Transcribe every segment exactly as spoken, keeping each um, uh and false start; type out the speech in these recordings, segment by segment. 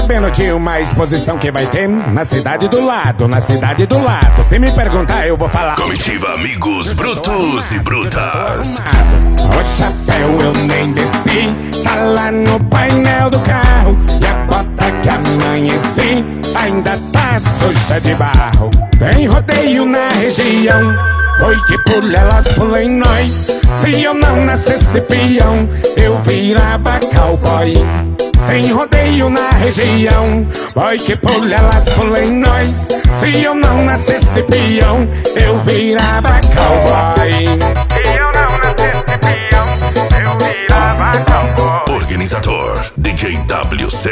sabendo de uma exposição que vai ter na cidade do lado, na cidade do lado. Se me perguntar, eu vou falar. Comitiva Amigos Brutos e Brutas. O chapéu eu nem desci, tá lá no painel do carro. E a bota que amanheci ainda tá suja de barro. Tem rodeio na região, oi que pula elas pula em nós. Se eu não nascesse peão, eu virava cowboy. Tem rodeio na região, oi que pula elas pula em nós. Se eu não nascesse peão, eu virava cowboy. Se eu não nascesse peão, eu virava cowboy. Organizador D J W C.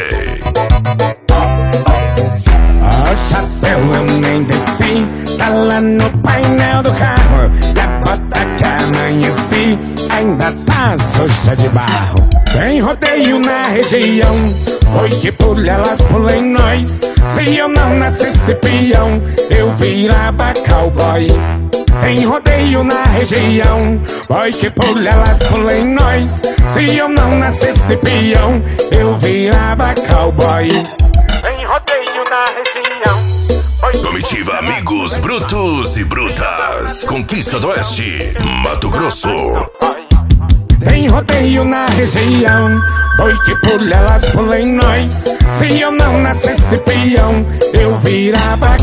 O chapéu eu nem desci, tá lá no painel do carro. E a bota que amanheci ainda tá suja de barro. Tem rodeio na região, oi que pula elas pula em nós. Se eu não nascesse peão, eu virava cowboy. Tem rodeio na região, oi que pula elas pula em nós. Se eu não nascesse peão, eu virava cowboy. Tem rodeio na região. Comitiva Amigos Brutos e Brutas. Conquista do Oeste, Mato Grosso. Tem rodeio na região, oi que pula elas pula em nós. Se eu não nascesse peão, eu virava